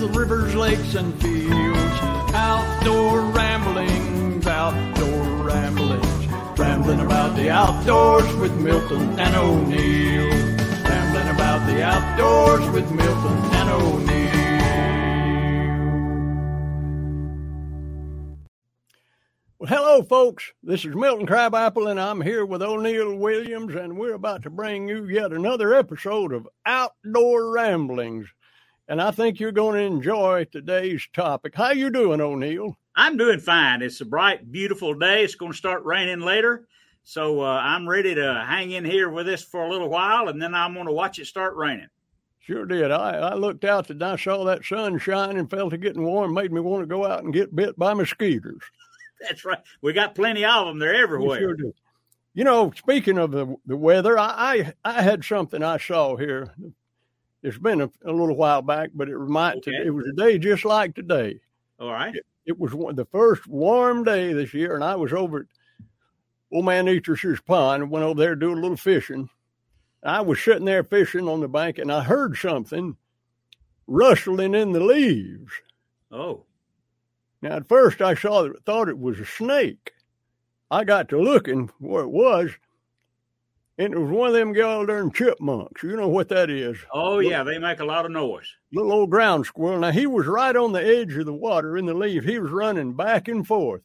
rivers, lakes, and fields. Outdoor ramblings, rambling about the outdoors with Milton and O'Neill. Rambling about the outdoors with Milton and O'Neill. Well, hello, folks. This is Milton Crabapple, and I'm here with O'Neill Williams, and we're about to bring you yet another episode of Outdoor Ramblings. And I think you're going to enjoy today's topic. How you doing, O'Neill? I'm doing fine. It's a bright, beautiful day. It's going to start raining later. So I'm ready to hang in here with this for a little while, and then I'm going to watch it start raining. Sure did. I looked out and I saw that sun shine and felt it getting warm, made me want to go out and get bit by mosquitoes. That's right. We got plenty of them. They're everywhere. We sure do. You know, speaking of the weather, I had something I saw here. It's been a little while back, but it was a day just like today. All right. It was the first warm day this year, and I was over at Old Man Easter's pond and went over there to do a little fishing. I was sitting there fishing on the bank, and I heard something rustling in the leaves. Oh. Now, at first, I thought it was a snake. I got to looking where it was, and it was one of them darn chipmunks. You know what that is. Oh, yeah, they make a lot of noise. Little old ground squirrel. Now, he was right on the edge of the water in the leaf. He was running back and forth,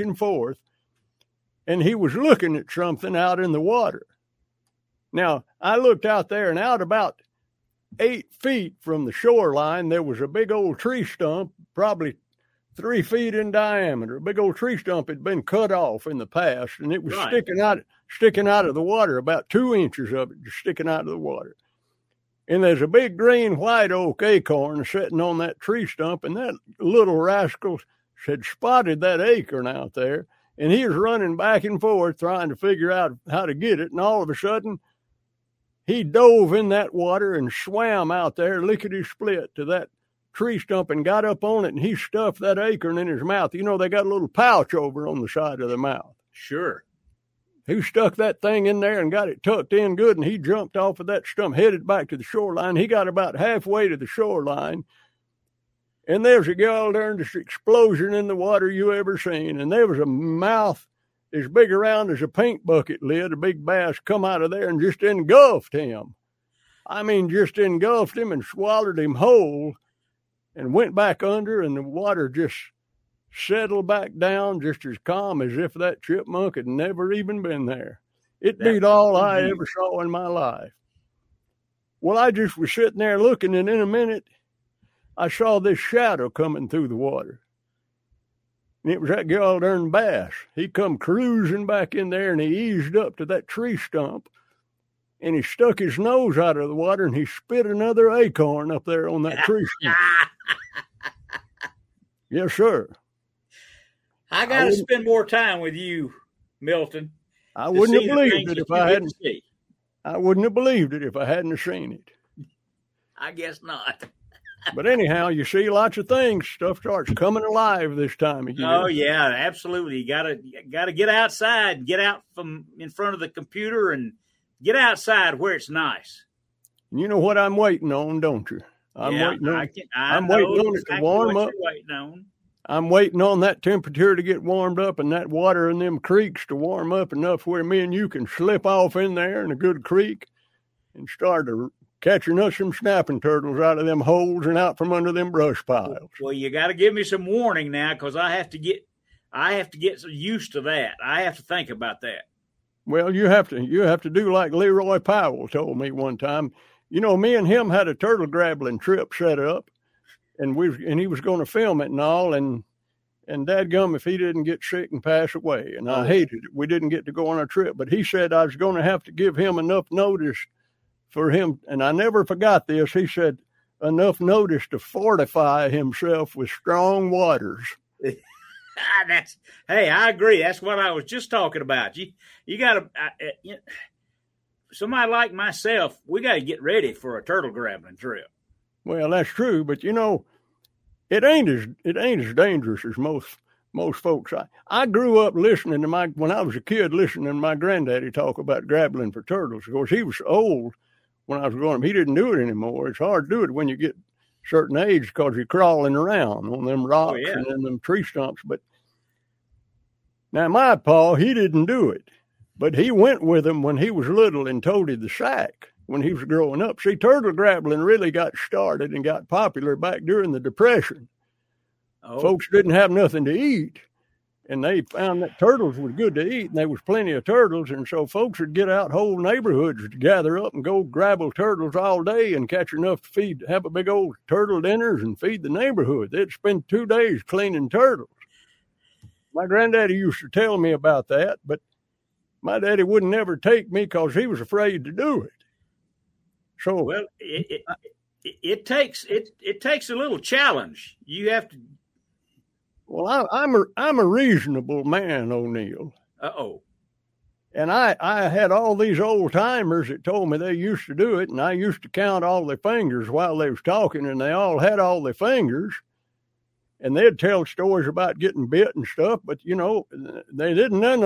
and he was looking at something out in the water. Now, I looked out there, and out about 8 feet from the shoreline, there was a big old tree stump, probably 3 feet in diameter. A big old tree stump had been cut off in the past, and it was sticking out of the water, about 2 inches of it just sticking out of the water. And there's a big green white oak acorn sitting on that tree stump, and that little rascal had spotted that acorn out there, and he was running back and forth trying to figure out how to get it, and all of a sudden, he dove in that water and swam out there lickety-split to that tree stump and got up on it, and he stuffed that acorn in his mouth. You know, they got a little pouch over on the side of the mouth. Sure. He stuck that thing in there and got it tucked in good, and he jumped off of that stump, headed back to the shoreline. He got about halfway to the shoreline, and there's a darndest explosion in the water you ever seen, and there was a mouth as big around as a paint bucket lid, a big bass come out of there and just engulfed him. I mean, just engulfed him and swallowed him whole and went back under, and the water just settled back down just as calm as if that chipmunk had never even been there. It beat all I ever saw in my life. Well, I just was sitting there looking, and in a minute, I saw this shadow coming through the water. And it was that darn bass. He come cruising back in there, and he eased up to that tree stump, and he stuck his nose out of the water, and he spit another acorn up there on that tree stump. Yes, sir. I got to spend more time with you, Milton. I wouldn't have believed it if I hadn't. I wouldn't have believed it if I hadn't seen it. I guess not. But anyhow, you see lots of things. Stuff starts coming alive this time of year. Oh yeah, absolutely. You gotta get outside, get out from in front of the computer, and get outside where it's nice. You know what I'm waiting on, don't you? I'm waiting on it to warm up. I'm waiting on that temperature to get warmed up and that water in them creeks to warm up enough where me and you can slip off in there in a good creek and start catching us some snapping turtles out of them holes and out from under them brush piles. Well, you got to give me some warning now, because I have to get used to that. I have to think about that. Well, you have to do like Leroy Powell told me one time. You know, me and him had a turtle grabbling trip set up, and he was going to film it and all, and dadgum if he didn't get sick and pass away. And I hated it. We didn't get to go on our trip, but he said I was going to have to give him enough notice for him, and I never forgot this. He said enough notice to fortify himself with strong waters. Hey, I agree. That's what I was just talking about. You got to, somebody like myself, we got to get ready for a turtle grabbing trip. Well, that's true, but you know, it ain't as dangerous as most folks. I grew up listening to when I was a kid, listening to my granddaddy talk about grabbling for turtles. Of course, he was old when I was growing up. He didn't do it anymore. It's hard to do it when you get certain age because you're crawling around on them rocks yeah. and in them tree stumps. But now my pa, he didn't do it, but he went with him when he was little and toted the sack when he was growing up. See, turtle grappling really got started and got popular back during the Depression. Oh. Folks didn't have nothing to eat, and they found that turtles was good to eat, and there was plenty of turtles, and so folks would get out whole neighborhoods to gather up and go grabble turtles all day and catch enough to have a big old turtle dinners and feed the neighborhood. They'd spend 2 days cleaning turtles. My granddaddy used to tell me about that, but my daddy wouldn't never take me because he was afraid to do it. So, well, it takes a little challenge. You have to. Well, I'm a reasonable man, O'Neill. Uh-oh. And I had all these old timers that told me they used to do it, and I used to count all their fingers while they was talking, and they all had all their fingers, and they'd tell stories about getting bit and stuff. But you know, they didn't. None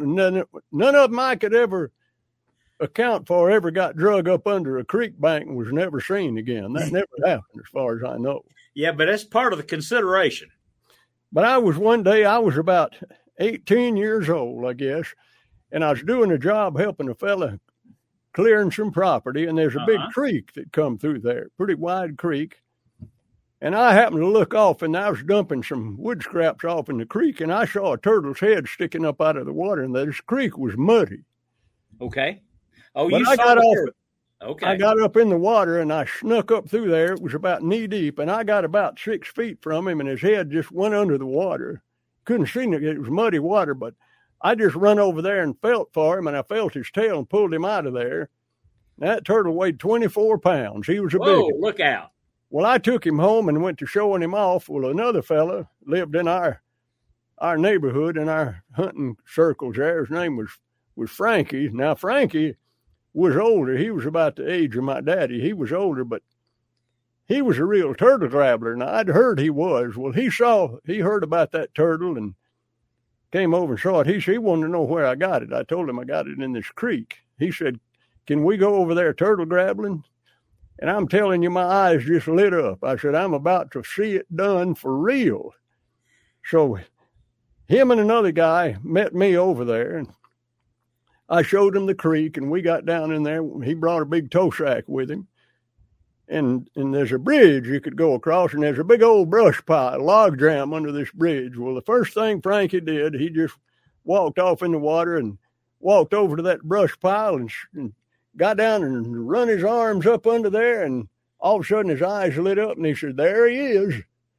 of them I could ever account for ever got drug up under a creek bank and was never seen again. That never happened, as far as I know. Yeah, but that's part of the consideration. But one day I was about 18 years old, I guess, and I was doing a job helping a fella clearing some property, and there's a big creek that come through there, pretty wide creek. And I happened to look off, and I was dumping some wood scraps off in the creek, and I saw a turtle's head sticking up out of the water, and this creek was muddy. Okay. Oh, but you I saw got off. it. Okay. I got up in the water and I snuck up through there. It was about knee deep, and I got about 6 feet from him, and his head just went under the water. Couldn't see it. It was muddy water, but I just run over there and felt for him, and I felt his tail and pulled him out of there. That turtle weighed 24 pounds. He was a big one. Look out. Well, I took him home and went to showing him off. Well, another fella lived in our neighborhood, in our hunting circles there. His name was Frankie. Now, Frankie was older. He was about the age of my daddy. He was older, but he was a real turtle grabbler. Now, I'd heard he was. Well, he heard about that turtle and came over and saw it. He wanted to know where I got it. I told him I got it in this creek. He said, "Can we go over there turtle grabbling?" And I'm telling you, my eyes just lit up. I said, I'm about to see it done for real. So him and another guy met me over there, and I showed him the creek, and we got down in there. He brought a big tow sack with him. And there's a bridge you could go across, and there's a big old brush pile, log jam under this bridge. Well, the first thing Frankie did, he just walked off in the water and walked over to that brush pile and got down and run his arms up under there, and all of a sudden his eyes lit up, and he said, "There he is."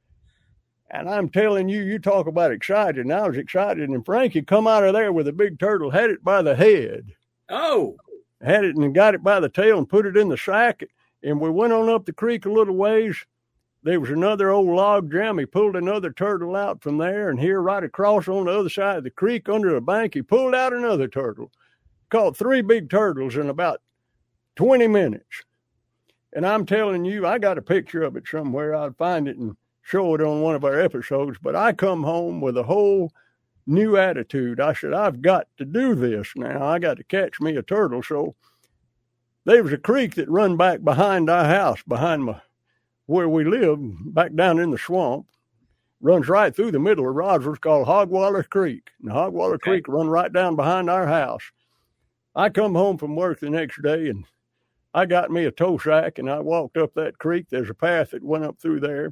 And I'm telling you, you talk about excited, and I was excited, and Frankie come out of there with a big turtle, had it by the head. Oh. Had it and got it by the tail and put it in the sack, and we went on up the creek a little ways. There was another old log jam. He pulled another turtle out from there, and here right across on the other side of the creek under a bank, he pulled out another turtle. Caught 3 big turtles in about 20 minutes. And I'm telling you, I got a picture of it somewhere. I'll find it and show it on one of our episodes. But I come home with a whole new attitude. I said, I've got to do this now. I got to catch me a turtle. So there was a creek that run back behind our house, behind where we live, back down in the swamp. Runs right through the middle of Roswell. It's called Hogwaller Creek. And Hogwaller Creek run right down behind our house. I come home from work the next day, and I got me a tow sack, and I walked up that creek. There's a path that went up through there.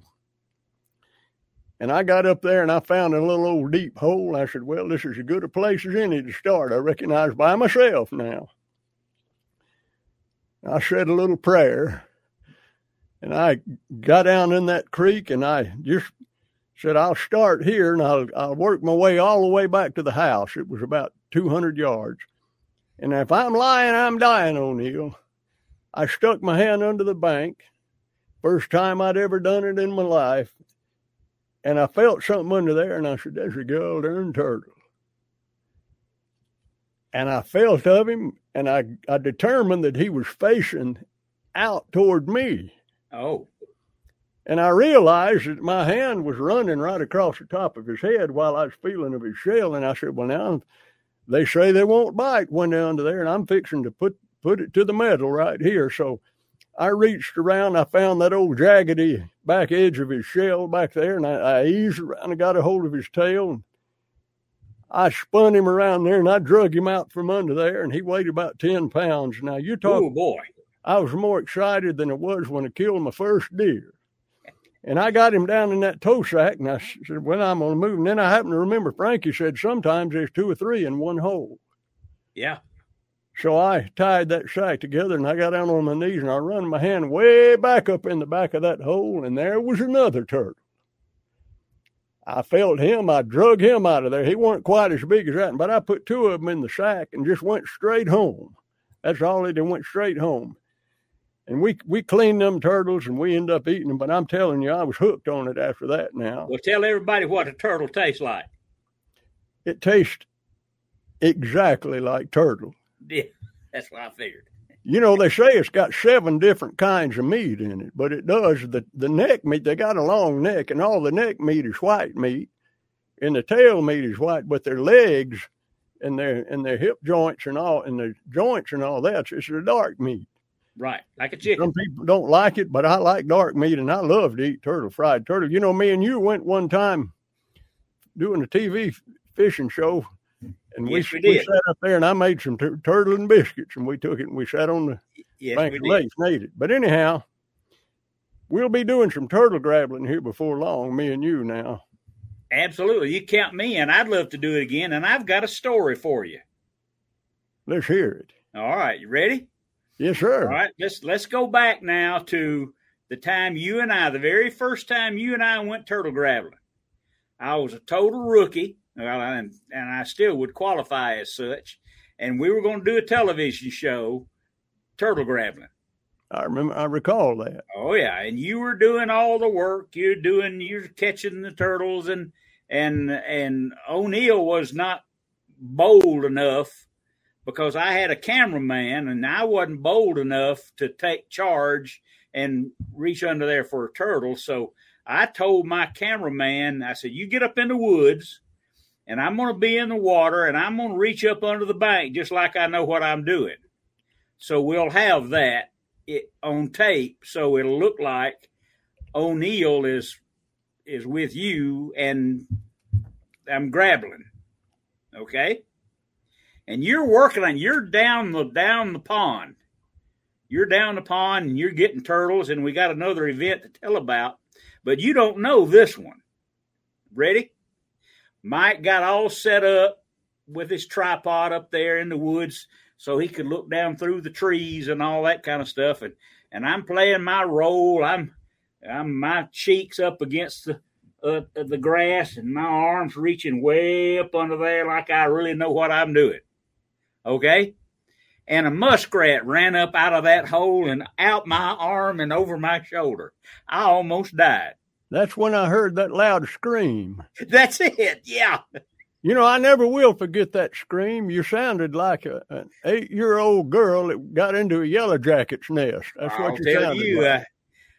And I got up there, and I found a little old deep hole. I said, well, this is as good a place as any to start. I recognize by myself now. I said a little prayer, and I got down in that creek, and I just said, I'll start here, and I'll work my way all the way back to the house. It was about 200 yards. And if I'm lying, I'm dying, O'Neill. I stuck my hand under the bank. First time I'd ever done it in my life. And I felt something under there, and I said, there's a goddamn turtle. And I felt of him, and I determined that he was facing out toward me. Oh. And I realized that my hand was running right across the top of his head while I was feeling of his shell. And I said, well, now, they say they won't bite when they're under there, and I'm fixing to put it to the metal right here. So I reached around, I found that old jaggedy back edge of his shell back there, and I eased around and got a hold of his tail, and I spun him around there, and I drug him out from under there, and he weighed about 10 pounds. Now, you talk. Oh, boy. I was more excited than it was when I killed my first deer. And I got him down in that tow sack, and I said, well, I'm going to move. And then I happened to remember Frankie said sometimes there's 2 or 3 in one hole. Yeah. So I tied that sack together, and I got down on my knees, and I run my hand way back up in the back of that hole, and there was another turtle. I felt him. I drug him out of there. He weren't quite as big as that, but I put 2 of them in the sack and just went straight home. That's all they did, went straight home. And we cleaned them turtles, and we ended up eating them. But I'm telling you, I was hooked on it after that now. Well, tell everybody what a turtle tastes like. It tastes exactly like turtle. Yeah, that's what I figured. You know, they say it's got 7 different kinds of meat in it, but it does. The neck meat, they got a long neck, and all the neck meat is white meat, and the tail meat is white, but their legs and their hip joints and all, and the joints and all that, it's a dark meat. Right, like a chicken. Some people don't like it, but I like dark meat, and I love to eat turtle, fried turtle. You know, me and you went one time doing a TV fishing show, and yes, we sat up there, and I made some turtle and biscuits, and we took it, and we sat on the bank of the lake and ate it. But anyhow, we'll be doing some turtle grabbling here before long, me and you now. Absolutely. You count me in. I'd love to do it again, and I've got a story for you. Let's hear it. All right, you ready? Yes, sir. All right, let's go back now to the time you and I, the very first time you and I went turtle grabbling. I was a total rookie, and I still would qualify as such, and we were going to do a television show, turtle grabbling. I recall that. Oh yeah, and you were doing all the work. You're catching the turtles, and O'Neill was not bold enough, because I had a cameraman, and I wasn't bold enough to take charge and reach under there for a turtle. So I told my cameraman, I said, you get up in the woods, and I'm going to be in the water, and I'm going to reach up under the bank just like I know what I'm doing. So we'll have that on tape, so it'll look like O'Neill is with you, and I'm grabbling. Okay? And you're working on, you're down the pond. You're down the pond and you're getting turtles, and we got another event to tell about, but you don't know this one. Ready? Mike got all set up with his tripod up there in the woods so he could look down through the trees and all that kind of stuff. And I'm playing my role. I'm my cheeks up against the grass and my arms reaching way up under there like I really know what I'm doing. Okay? And a muskrat ran up out of that hole and out my arm and over my shoulder. I almost died. That's when I heard that loud scream. That's it, yeah. You know, I never will forget that scream. You sounded like an 8-year-old girl that got into a yellow jacket's nest. That's what you sounded like.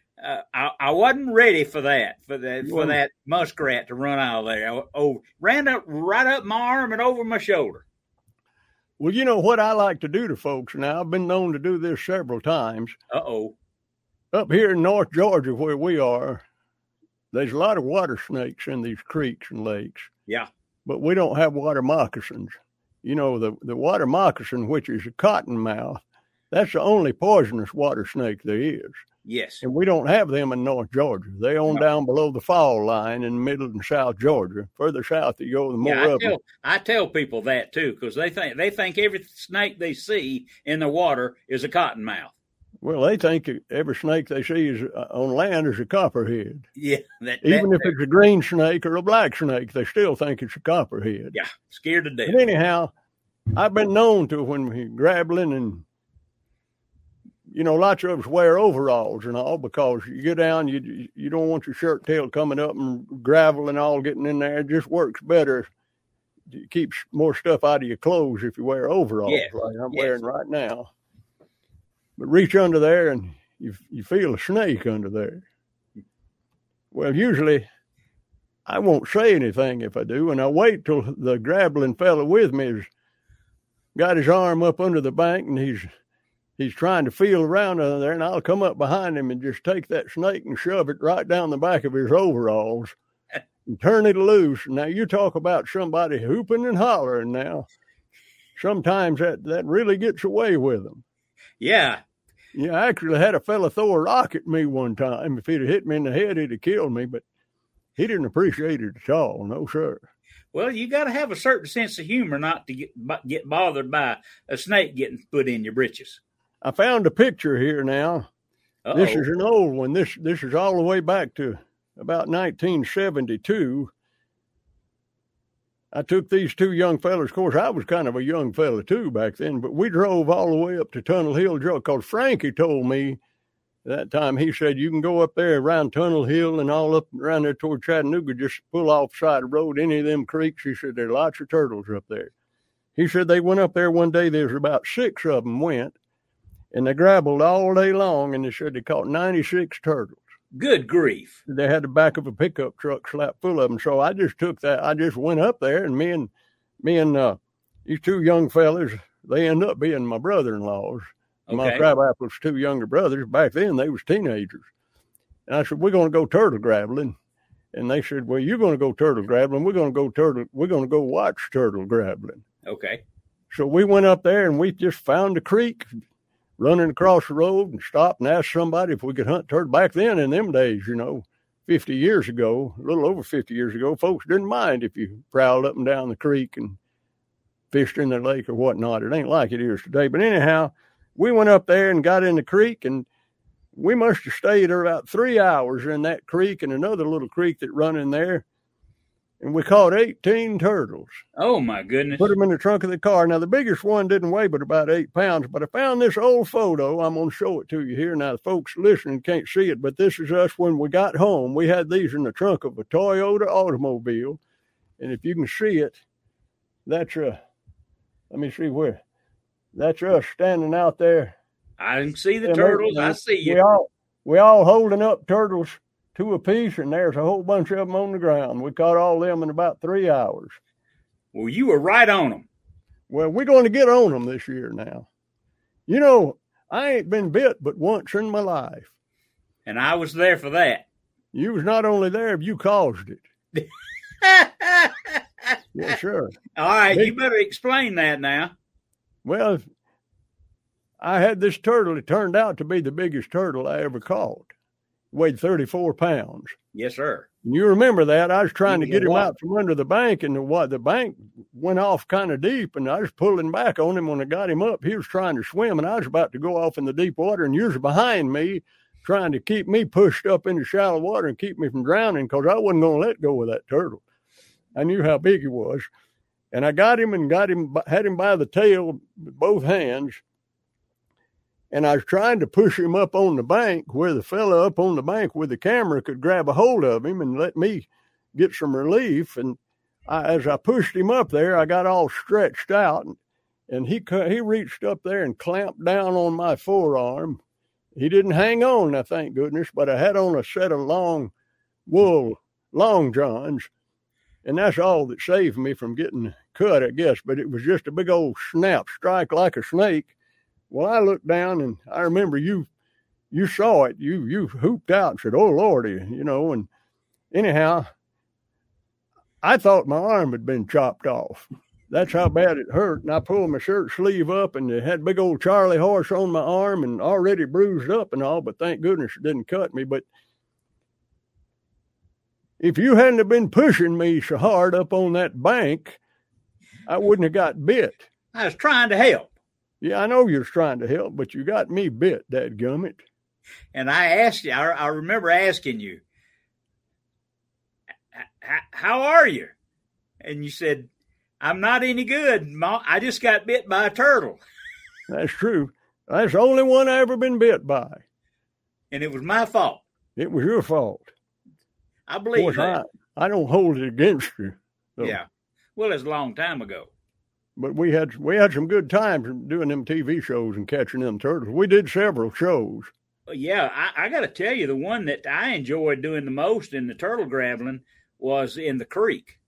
I wasn't ready for that muskrat to run out of there. Ran up right up my arm and over my shoulder. Well, you know what I like to do to folks now? I've been known to do this several times. Uh-oh. Up here in North Georgia where we are, there's a lot of water snakes in these creeks and lakes. Yeah. But we don't have water moccasins. You know, the water moccasin, which is a cottonmouth, that's the only poisonous water snake there is. Yes. And we don't have them in North Georgia. They own down below the fall line in middle and South Georgia. Further south you go, the more I tell people that too, because they think every snake they see in the water is a cottonmouth. Well, they think every snake they see is on land is a copperhead. Yeah. Even if it's a green snake or a black snake, they still think it's a copperhead. Yeah, scared to death. But anyhow, I've been known to, when we grabbling, and you know, lots of us wear overalls and all, because you get down, you don't want your shirt tail coming up and gravel and all getting in there. It just works better. It keeps more stuff out of your clothes if you wear overalls, like I'm wearing right now. But reach under there and you feel a snake under there. Well, usually I won't say anything if I do, and I wait till the grabbling fella with me has got his arm up under the bank and he's he's trying to feel around under there, and I'll come up behind him and just take that snake and shove it right down the back of his overalls and turn it loose. Now, you talk about somebody hooping and hollering now. Sometimes that really gets away with them. Yeah. Yeah, I actually had a fella throw a rock at me one time. If he'd have hit me in the head, he'd have killed me, but he didn't appreciate it at all. No, sir. Well, you got to have a certain sense of humor not to get bothered by a snake getting put in your britches. I found a picture here now. Uh-oh. This is an old one. This is all the way back to about 1972. I took these two young fellas. Of course, I was kind of a young fella too back then, but we drove all the way up to Tunnel Hill, because Frankie told me that time, he said, you can go up there around Tunnel Hill and all up around there toward Chattanooga, just pull off the side of the road, any of them creeks. He said, there are lots of turtles up there. He said they went up there one day, there was about 6 of them went, and they grabbled all day long, and they said they caught 96 turtles. Good grief. They had the back of a pickup truck slapped full of them. So I just took that. I just went up there, and me and these two young fellas, they ended up being my brother-in-laws. Okay. My Crabapple's 2 younger brothers. Back then, they was teenagers. And I said, we're going to go turtle grabbling. And they said, well, you're going to go turtle grabbling. We're going to go watch turtle grabbling. Okay. So we went up there, and we just found a creek running across the road and stopped and asked somebody if we could hunt turtle. Back then, in them days, 50 years ago, a little over 50 years ago, folks didn't mind if you prowled up and down the creek and fished in the lake or whatnot. It ain't like it is today. But anyhow, we went up there and got in the creek, and we must have stayed there about 3 hours in that creek and another little creek that run in there. And we caught 18 turtles. Oh, my goodness. Put them in the trunk of the car. Now, the biggest one didn't weigh but about 8 pounds, but I found this old photo. I'm going to show it to you here. Now, the folks listening can't see it, but this is us when we got home. We had these in the trunk of a Toyota automobile. And if you can see it, that's let me see where. That's us standing out there. I can see the turtles. I see you. We all holding up turtles 2 apiece, and there's a whole bunch of them on the ground. We caught all them in about 3 hours. Well, you were right on them. Well, we're going to get on them this year now. I ain't been bit but once in my life. And I was there for that. You was not only there, you caused it. Yes, sir. All right, you better explain that now. Well, I had this turtle. It turned out to be the biggest turtle I ever caught. Weighed 34 pounds. Yes, sir. And you remember that. I was trying to get him out from under the bank, and the bank went off kind of deep, and I was pulling back on him when I got him up. He was trying to swim, and I was about to go off in the deep water, and you was behind me trying to keep me pushed up into shallow water and keep me from drowning, because I wasn't going to let go of that turtle. I knew how big he was. And I got him had him by the tail with both hands. And I was trying to push him up on the bank where the fella up on the bank with the camera could grab a hold of him and let me get some relief. And as I pushed him up there, I got all stretched out, and he reached up there and clamped down on my forearm. He didn't hang on, now, thank goodness, but I had on a set of long wool long johns, and that's all that saved me from getting cut, I guess. But it was just a big old snap, strike like a snake. Well, I looked down, and I remember you saw it. You hooped out and said, "Oh, Lordy," and anyhow, I thought my arm had been chopped off. That's how bad it hurt. And I pulled my shirt sleeve up, and it had big old Charlie horse on my arm and already bruised up and all, but thank goodness it didn't cut me. But if you hadn't have been pushing me so hard up on that bank, I wouldn't have got bit. I was trying to help. Yeah, I know you was trying to help, but you got me bit, dadgummit. And I asked you, I remember asking you, how are you? And you said, I'm not any good, Mom. I just got bit by a turtle. That's true. That's the only one I ever been bit by. And it was my fault. It was your fault. I believe that. I don't hold it against you. So. Yeah. Well, it's a long time ago. But we had some good times doing them TV shows and catching them turtles. We did several shows. Yeah, I got to tell you, the one that I enjoyed doing the most in the turtle grabbling was in the creek.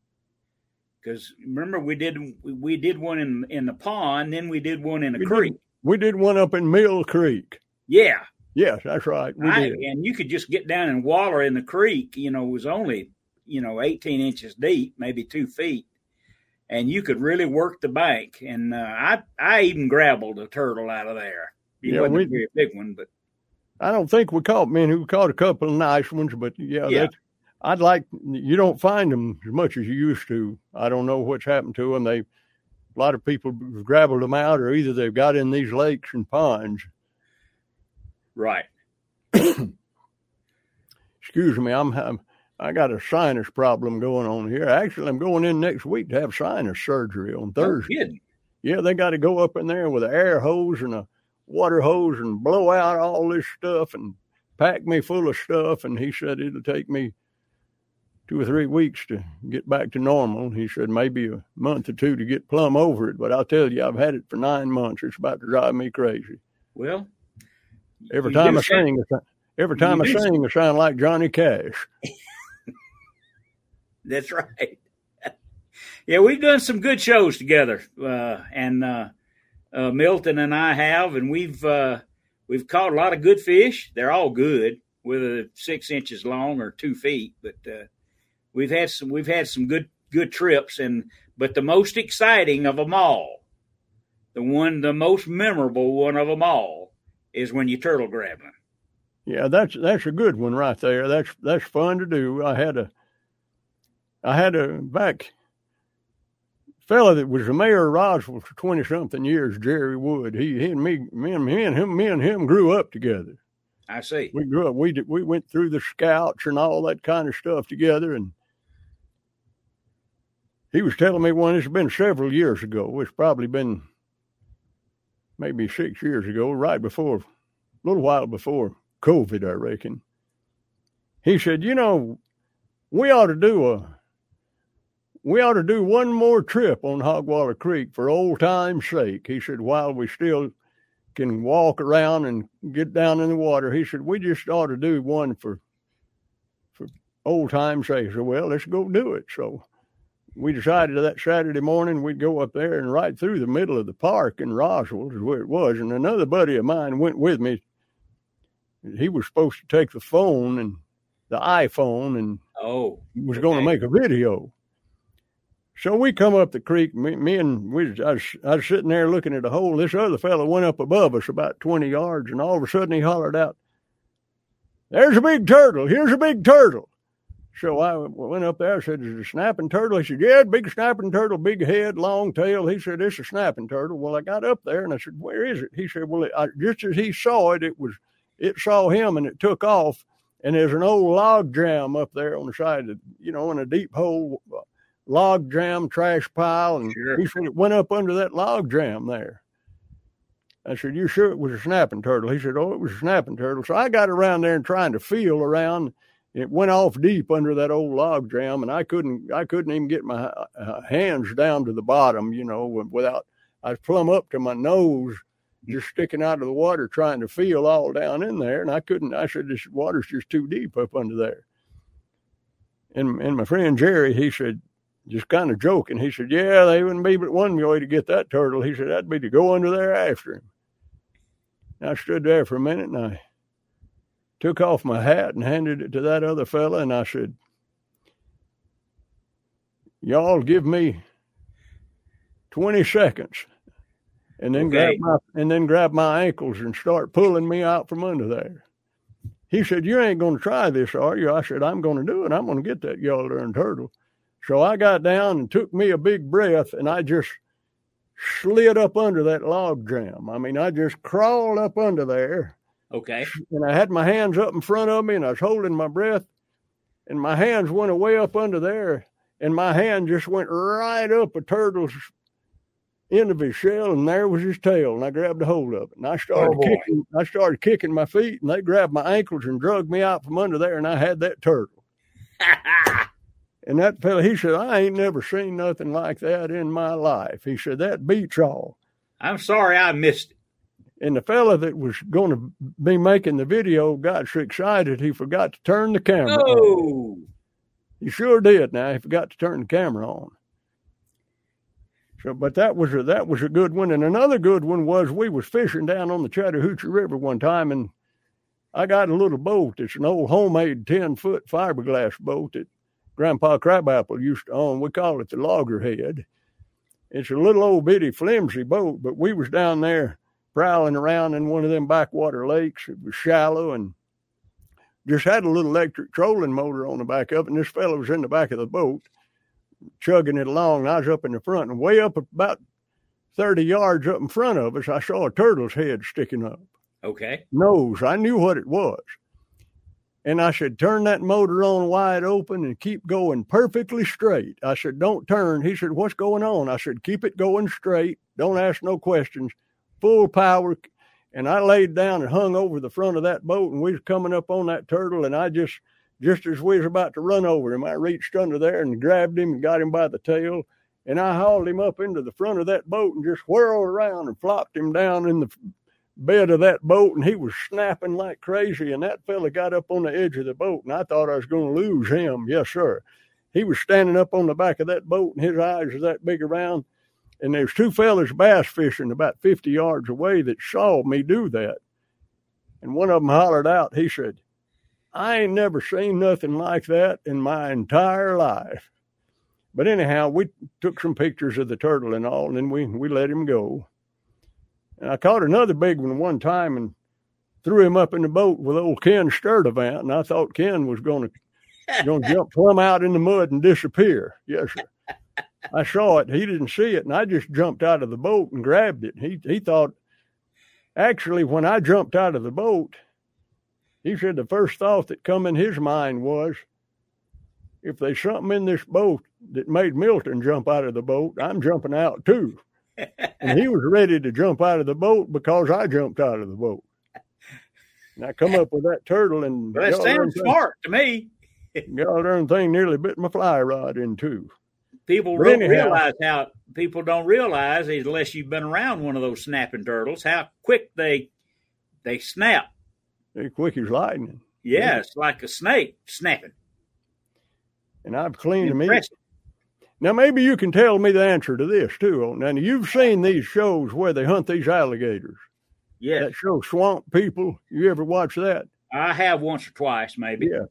Because remember, we did one in the pond, then we did one in a creek. We did one up in Mill Creek. Yeah. Yes, that's right. We did. And you could just get down and waller in the creek. It was only, 18 inches deep, maybe 2 feet. And you could really work the bank. And I even grappled a turtle out of there. It wasn't a very big one, but. I don't think we caught many. We caught a couple of nice ones, but you don't find them as much as you used to. I don't know what's happened to them. A lot of people have grappled them out, or either they've got in these lakes and ponds. Right. Excuse me, I got a sinus problem going on here. Actually, I'm going in next week to have sinus surgery on Thursday. No kidding. Yeah, they got to go up in there with an air hose and a water hose and blow out all this stuff and pack me full of stuff. And he said it'll take me 2 or 3 weeks to get back to normal. He said maybe a month or 2 to get plumb over it. But I'll tell you, I've had it for 9 months. It's about to drive me crazy. Well, every time I sing, I sound like Johnny Cash. That's right. Yeah, we've done some good shows together, and Milton and I have, and we've caught a lot of good fish. They're all good, whether 6 inches long or 2 feet. But we've had some good trips, but the most exciting of them all, the most memorable one of them all, is when you turtle grabbing. Yeah, that's a good one right there. That's fun to do. I had a back fella that was the mayor of Roswell for 20-something years, Jerry Wood. He and him grew up together. I see. We grew up. We went through the scouts and all that kind of stuff together. And he was telling me it's been several years ago. It's probably been maybe 6 years ago, a little while before COVID, I reckon. He said, we ought to do one more trip on Hogwaller Creek for old time's sake. He said, while we still can walk around and get down in the water, he said, we just ought to do one for old time's sake. I said, well, let's go do it. So we decided that Saturday morning we'd go up there, and right through the middle of the park in Roswell is where it was. And another buddy of mine went with me. He was supposed to take the phone and the iPhone and was going to make a video. So we come up the creek, I was sitting there looking at the hole. This other fellow went up above us about 20 yards, and all of a sudden he hollered out, "There's a big turtle. Here's a big turtle." So I went up there. I said, "Is it a snapping turtle?" He said, "Yeah, big snapping turtle, big head, long tail." He said, "It's a snapping turtle." Well, I got up there and I said, "Where is it?" He said, "Well, just as he saw it, it saw him and it took off. And there's an old log jam up there on the side of, in a deep hole, log jam trash pile." And He said it went up under that log jam there. I said, "You sure it was a snapping turtle?" He said, "Oh, it was a snapping turtle." So I got around there and trying to feel around. It went off deep under that old log jam, and I couldn't even get my hands down to the bottom, without, I was plumb up to my nose, just sticking out of the water, trying to feel all down in there. And I couldn't. I said, "This water's just too deep up under there." And my friend Jerry, he said, just kind of joking, he said, "Yeah, they wouldn't be but one way to get that turtle." He said, "That'd be to go under there after him." And I stood there for a minute, and I took off my hat and handed it to that other fella, and I said, "Y'all give me 20 seconds. And then grab my ankles and start pulling me out from under there." He said, "You ain't going to try this, are you?" I said, "I'm going to do it. I'm going to get that yellow turtle." So I got down and took me a big breath, and I just slid up under that log jam. I mean, I just crawled up under there. Okay. And I had my hands up in front of me, and I was holding my breath, and my hands went way up under there, and my hand just went right up a turtle's end of his shell, and there was his tail, and I grabbed a hold of it, and I started kicking my feet, and they grabbed my ankles and dragged me out from under there, and I had that turtle. And that fella, he said, "I ain't never seen nothing like that in my life." He said, "That beats all." I'm sorry I missed it. And the fella that was going to be making the video got so excited he forgot to turn the camera on. He sure did. Now he forgot to turn the camera on. So, but that was a good one. And another good one was we was fishing down on the Chattahoochee River one time, and I got a little boat. It's an old homemade 10-foot fiberglass boat that Grandpa Crabapple used to own. We call it the Loggerhead. It's a little old bitty flimsy boat, but we was down there prowling around in one of them backwater lakes. It was shallow and just had a little electric trolling motor on the back of it. And this fellow was in the back of the boat, chugging it along. And I was up in the front, and way up about 30 yards up in front of us, I saw a turtle's head sticking up. Okay. Nose. I knew what it was. And I said, turn that motor on wide open and keep going perfectly straight. I said, don't turn. He said, what's going on? I said, keep it going straight. Don't ask no questions. Full power. And I laid down and hung over the front of that boat, and we was coming up on that turtle, and I just as we was about to run over him, I reached under there and grabbed him and got him by the tail, and I hauled him up into the front of that boat and just whirled around and flopped him down in the bed of that boat, and he was snapping like crazy, and that fella got up on the edge of the boat, and I thought I was going to lose him. Yes, sir. He was standing up on the back of that boat, and his eyes was that big around, and there's two fellas bass fishing about 50 yards away that saw me do that, and one of them hollered out. He said, I ain't never seen nothing like that in my entire life. But anyhow, we took some pictures of the turtle and all, and then we let him go. And I caught another big one time and threw him up in the boat with old Ken Sturdivant, and I thought Ken was going to jump plumb out in the mud and disappear. Yes, sir. I saw it. He didn't see it, and I just jumped out of the boat and grabbed it. He thought, actually, when I jumped out of the boat, he said the first thought that come in his mind was, if there's something in this boat that made Milton jump out of the boat, I'm jumping out too. And he was ready to jump out of the boat because I jumped out of the boat. And I come up with that turtle, and that sounds smart to me. God darn thing nearly bit my fly rod in two. People don't realize unless you've been around one of those snapping turtles, how quick they snap. They're quick as lightning. Yeah, it's like a snake snapping. And I've cleaned them in. Now, maybe you can tell me the answer to this, too. Now, you've seen these shows where they hunt these alligators. Yeah. That show, Swamp People. You ever watch that? I have once or twice, maybe. Yeah.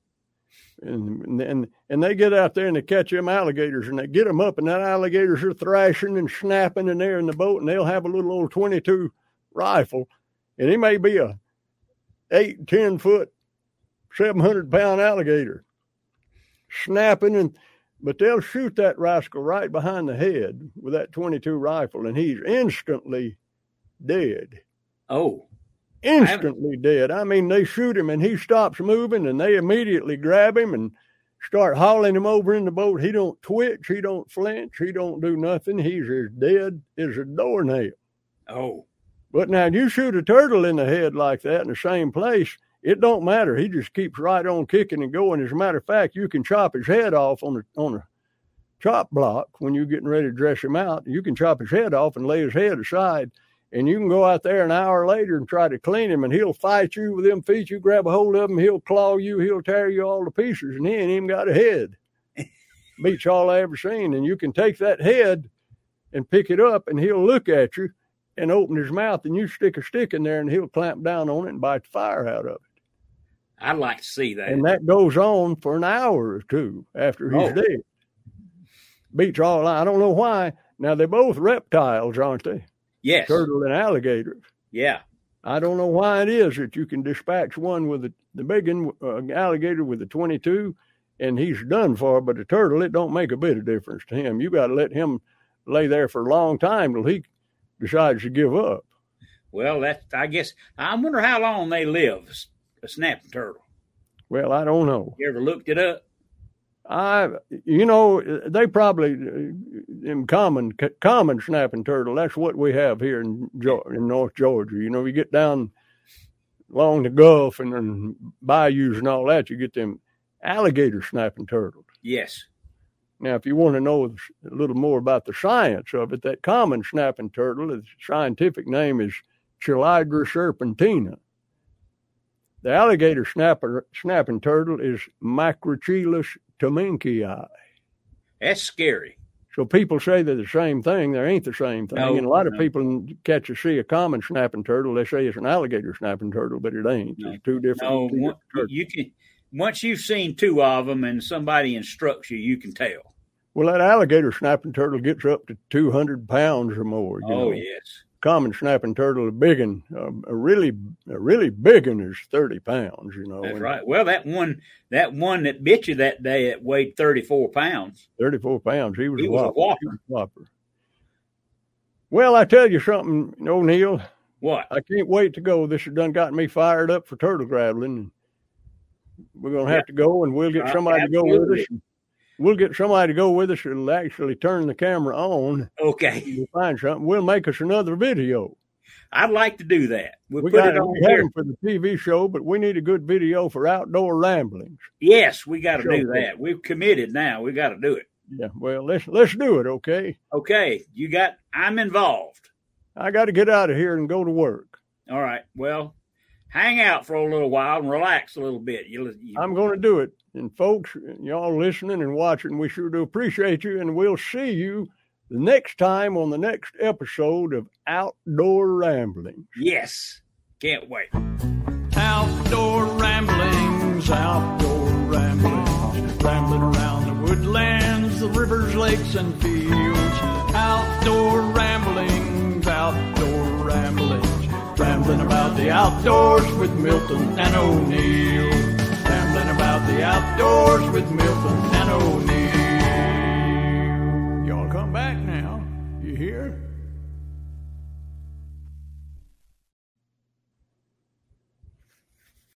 And they get out there and they catch them alligators, and they get them up, and that alligators are thrashing and snapping in there in the boat, and they'll have a little old 22 rifle, and he may be a 8, 10-foot, 700-pound alligator snapping, but they'll shoot that rascal right behind the head with that 22 rifle, and he's instantly dead. Oh. Instantly dead. I mean, they shoot him, and he stops moving, and they immediately grab him and start hauling him over in the boat. He don't twitch. He don't flinch. He don't do nothing. He's as dead as a doornail. Oh. But now you shoot a turtle in the head like that in the same place, it don't matter. He just keeps right on kicking and going. As a matter of fact, you can chop his head off on a chop block when you're getting ready to dress him out. You can chop his head off and lay his head aside, and you can go out there an hour later and try to clean him, and he'll fight you with them feet. You grab a hold of him, he'll claw you, he'll tear you all to pieces, and he ain't even got a head. Beats all I ever seen. And you can take that head and pick it up, and he'll look at you and open his mouth, and you stick a stick in there, and he'll clamp down on it and bite the fire out of it. I'd like to see that. And that goes on for an hour or two after he's dead. Beats all. I don't know why. Now, they're both reptiles, aren't they? Yes. Turtle and alligator. Yeah. I don't know why it is that you can dispatch one with the big alligator with the 22, and he's done for. But the turtle, it don't make a bit of difference to him. You got to let him lay there for a long time till he decides to give up. Well, I guess, I wonder how long they live, a snapping turtle. Well, I don't know. You ever looked it up? They probably, in common snapping turtle, that's what we have here in North Georgia. You get down along the Gulf and bayous and all that, you get them alligator snapping turtles. Yes. Now, if you want to know a little more about the science of it, that common snapping turtle, its scientific name is Chilydra serpentina. The alligator snapping turtle is Macrochilus tominkii. That's scary. So people say they're the same thing. They ain't the same thing. No, and a lot of no. people see a common snapping turtle. They say it's an alligator snapping turtle, but it ain't. No. It's two different. No, two different turtles. you can. Once you've seen two of them and somebody instructs you, you can tell. Well, that alligator snapping turtle gets up to 200 pounds or more. You know. Yes. Common snapping turtle, a big one, a really big one is 30 pounds. You know. That's right. Well, that one that bit you that day, it weighed 34 pounds. 34 pounds. He was a whopper. He was a whopper. Well, I tell you something, O'Neill. What? I can't wait to go. This has done got me fired up for turtle grappling. We're going to have to go, and we'll get somebody to go with us. We'll get somebody to go with us who'll actually turn the camera on. Okay. We'll find something. We'll make us another video. I'd like to do that. We put got it on have here. them for the TV show, but we need a good video for outdoor ramblings. Yes, we got to do that. We've committed now. We got to do it. Yeah. Well, let's do it. Okay. Okay. I'm involved. I got to get out of here and go to work. All right. Well, hang out for a little while and relax a little bit. I'm going to do it. And folks, y'all listening and watching, we sure do appreciate you. And we'll see you the next time on the next episode of Outdoor Ramblings. Yes. Can't wait. Outdoor ramblings, rambling around the woodlands, the rivers, lakes, and fields. Outdoor ramblings, rambling about the outdoors with Milton and O'Neill. Rambling about the outdoors with Milton and O'Neill. Y'all come back now. You hear?